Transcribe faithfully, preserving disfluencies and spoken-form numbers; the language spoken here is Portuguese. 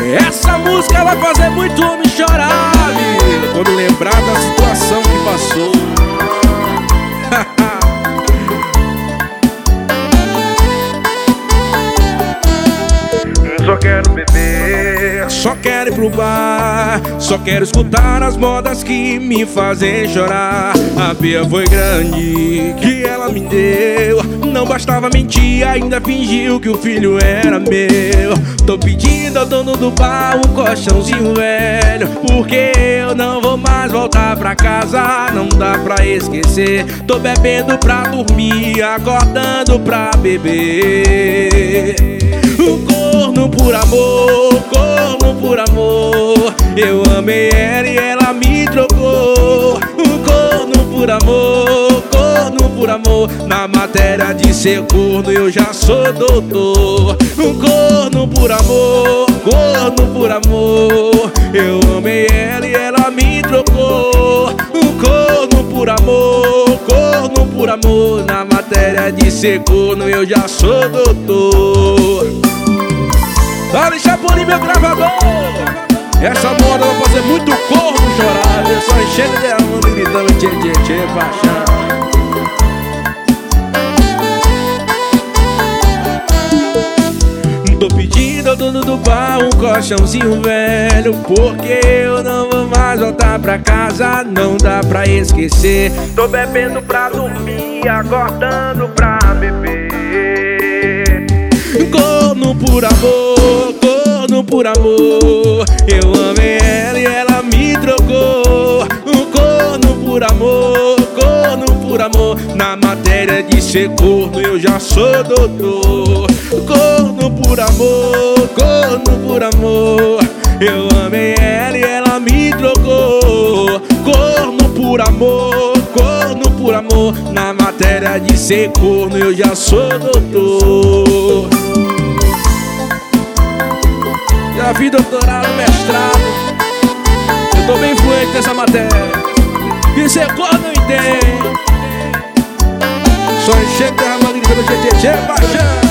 Essa música vai fazer muito homem chorar, amigo, quando lembrar da situação que passou. Só quero beber, só quero ir pro bar, só quero escutar as modas que me fazem chorar. A pia foi grande que ela me deu, não bastava mentir, ainda fingiu que o filho era meu. Tô pedindo ao dono do bar um colchãozinho velho, porque eu não vou mais voltar pra casa, não dá pra esquecer. Tô bebendo pra dormir, acordando pra beber. O corno por amor, corno por amor, eu amei ela e ela me trocou. O corno por amor, corno por amor, na matéria de ser corno eu já sou doutor. O corno por amor, corno por amor, eu amei ela e ela me trocou. O corno por amor, corno por amor, na matéria de ser corno eu já sou doutor. Dale Chapolin, meu gravador. Essa moda vai fazer muito corno chorar. Eu só enchendo derramando e gritando tchê, tchê, tchê, paixão. Tô pedindo ao dono do bar um colchãozinho velho, porque eu não vou mais voltar pra casa, não dá pra esquecer. tô bebendo pra dormir, acordando pra beber. Corno por amor, corno por amor, eu amei ela e ela me trocou. Um corno por amor, corno por amor, na matéria de ser corno eu já sou doutor. Corno por amor, corno por amor, eu amei ela e ela me trocou. Corno por amor, corno por amor, na matéria de ser corno eu já sou doutor. Já fiz doutorado, mestrado, eu tô bem fluente nessa matéria. Que ser corno não entende, só enchendo derramando gritando tchê, tchê, tchê, paixão.